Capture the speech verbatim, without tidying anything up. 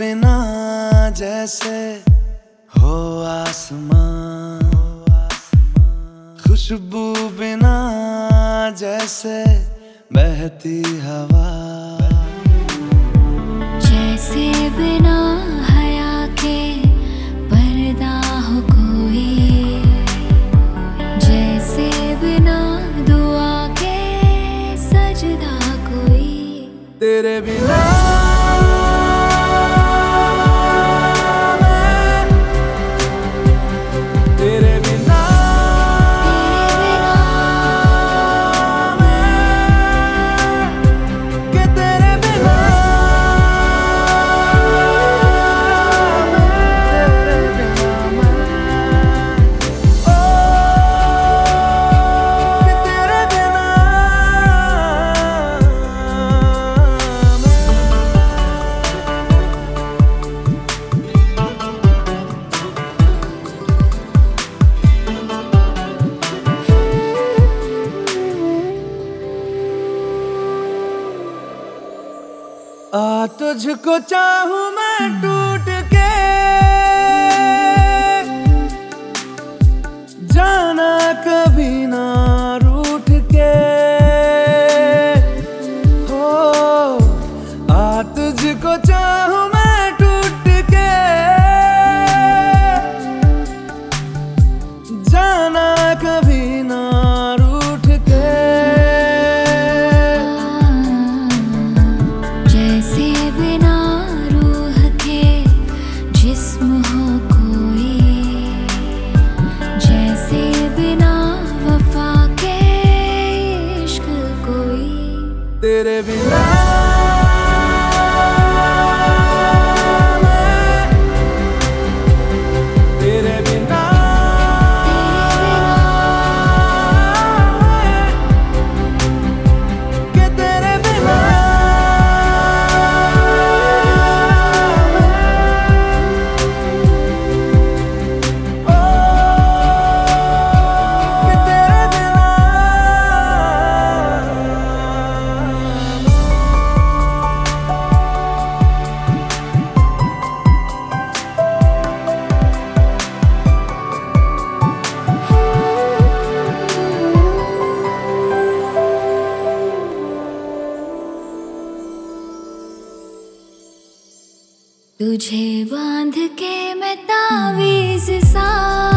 बिना जैसे हो आसमां, खुशबू बिना जैसे बहती हवा, जैसे बिना हया के पर्दा हो कोई, जैसे बिना दुआ के सजदा कोई। तेरे बिना तेरे बिना के तेरे बिना तेरे बिना ओ के तेरे बिना आ तुझको चाहूं मैं टूट के, जाना कभी ना रूठ के, हो आ तुझको चाहूं मैं टूट के, जाना कभी ना रूठ के। जैसे बिना रूह के जिस्म हो कोई, जैसे बिना वफा के इश्क कोई। तेरे बिना तेरे बिना के तेरे बिना ओ के तेरे बिना तुझे बांध के मैं तावीज़ सा